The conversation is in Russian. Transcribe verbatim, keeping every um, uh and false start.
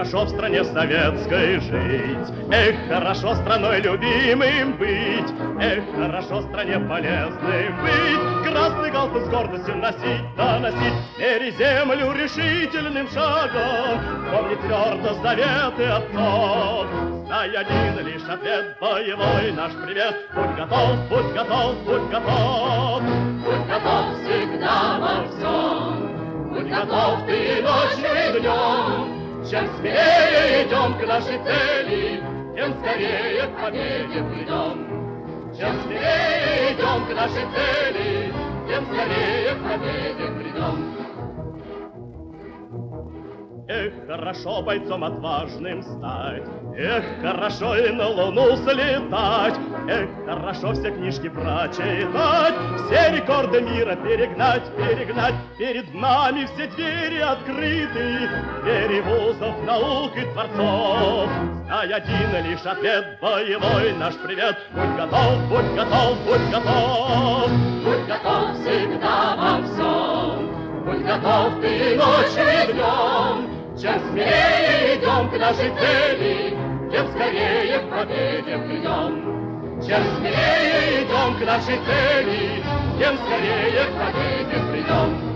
хорошо в стране советской жить, эх, хорошо страной любимым быть, эх, хорошо стране полезным быть, красный галстук с гордостью носить, да носить, мери землю решительным шагом, помни твердо заветы отцов. Знай один лишь ответ боевой, наш привет, будь готов, будь готов, будь готов. Будь готов всегда во всем, будь готов ты ночью и днем. Чем смелее идем к нашей цели, тем скорее к победе придем. Чем смелее идем к нашей цели, тем скорее к победе придем. Эх, хорошо бойцом отважным стать, эх, хорошо и на луну слетать, эх, хорошо все книжки прочитать, все рекорды мира перегнать, перегнать, перед нами все двери открыты, двери вузов, наук и творцов. Знай один лишь ответ боевой, наш привет, будь готов, будь готов, будь готов. Будь готов всегда во всем, будь готов ты ночью и днем. Чем смелее идем к нашей цели, тем скорее к победе придем. Чем смелее идем к нашей цели, тем скорее к победе придем.